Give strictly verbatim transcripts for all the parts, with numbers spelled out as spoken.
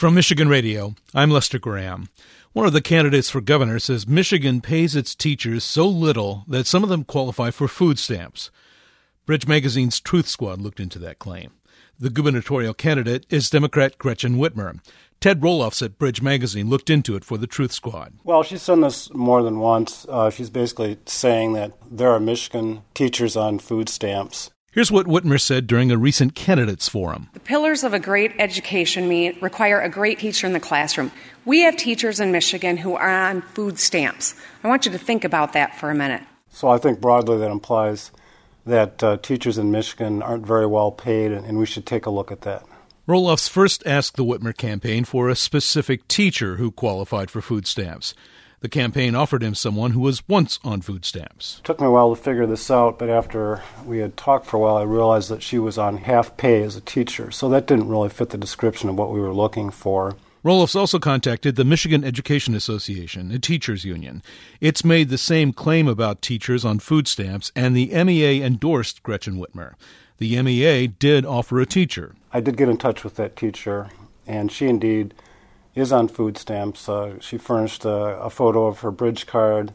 From Michigan Radio, I'm Lester Graham. One of the candidates for governor says Michigan pays its teachers so little that some of them qualify for food stamps. Bridge Magazine's Truth Squad looked into that claim. The gubernatorial candidate is Democrat Gretchen Whitmer. Ted Roloffs at Bridge Magazine looked into it for the Truth Squad. Well, she's done this more than once. Uh, she's basically saying that there are Michigan teachers on food stamps. Here's what Whitmer said during a recent candidates forum. The pillars of a great education mean require a great teacher in the classroom. We have teachers in Michigan who are on food stamps. I want you to think about that for a minute. So I think broadly that implies that uh, teachers in Michigan aren't very well paid, and, and we should take a look at that. Roloffs first asked the Whitmer campaign for a specific teacher who qualified for food stamps. The campaign offered him someone who was once on food stamps. It took me a while to figure this out, but after we had talked for a while, I realized that she was on half pay as a teacher, so that didn't really fit the description of what we were looking for. Roloffs also contacted the Michigan Education Association, a teachers union. It's made the same claim about teachers on food stamps, and the M E A endorsed Gretchen Whitmer. The M E A did offer a teacher. I did get in touch with that teacher, and she indeed is on food stamps. Uh, she furnished a, a photo of her bridge card,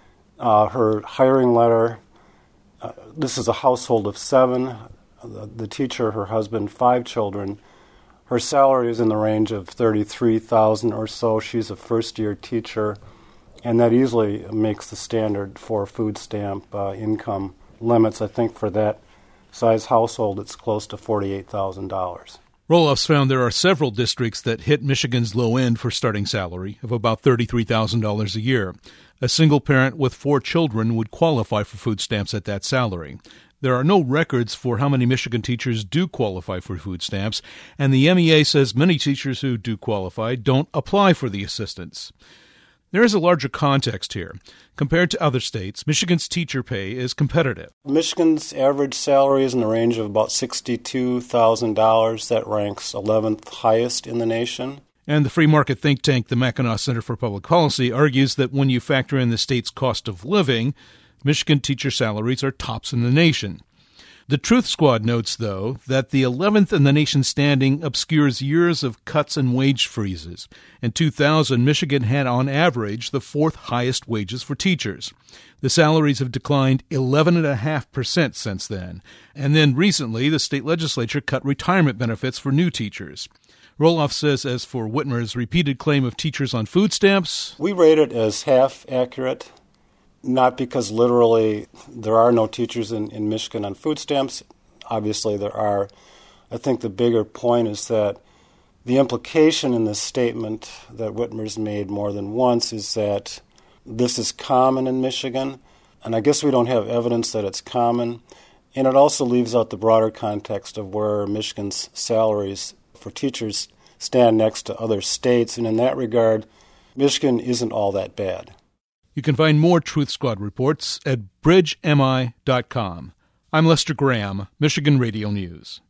uh, her hiring letter. Uh, this is a household of seven. The, the teacher, her husband, five children. Her salary is in the range of thirty-three thousand dollars or so. She's a first-year teacher, and that easily makes the standard for food stamp uh, income limits. I think for that size household, it's close to forty-eight thousand dollars. Roloffs found there are several districts that hit Michigan's low end for starting salary of about thirty-three thousand dollars a year. A single parent with four children would qualify for food stamps at that salary. There are no records for how many Michigan teachers do qualify for food stamps, and the M E A says many teachers who do qualify don't apply for the assistance. There is a larger context here. Compared to other states, Michigan's teacher pay is competitive. Michigan's average salary is in the range of about sixty-two thousand dollars. That ranks eleventh highest in the nation. And the free market think tank, the Mackinac Center for Public Policy, argues that when you factor in the state's cost of living, Michigan teacher salaries are tops in the nation. The Truth Squad notes, though, that the eleventh in the nation standing obscures years of cuts and wage freezes. In two thousand, Michigan had on average the fourth highest wages for teachers. The salaries have declined eleven point five percent since then. And then recently, the state legislature cut retirement benefits for new teachers. Roloff says as for Whitmer's repeated claim of teachers on food stamps, we rate it as half accurate. Not because literally there are no teachers in, in Michigan on food stamps. Obviously there are. I think the bigger point is that the implication in this statement that Whitmer's made more than once is that this is common in Michigan, and I guess we don't have evidence that it's common. And it also leaves out the broader context of where Michigan's salaries for teachers stand next to other states, and in that regard, Michigan isn't all that bad. You can find more Truth Squad reports at bridge m i dot com. I'm Lester Graham, Michigan Radio News.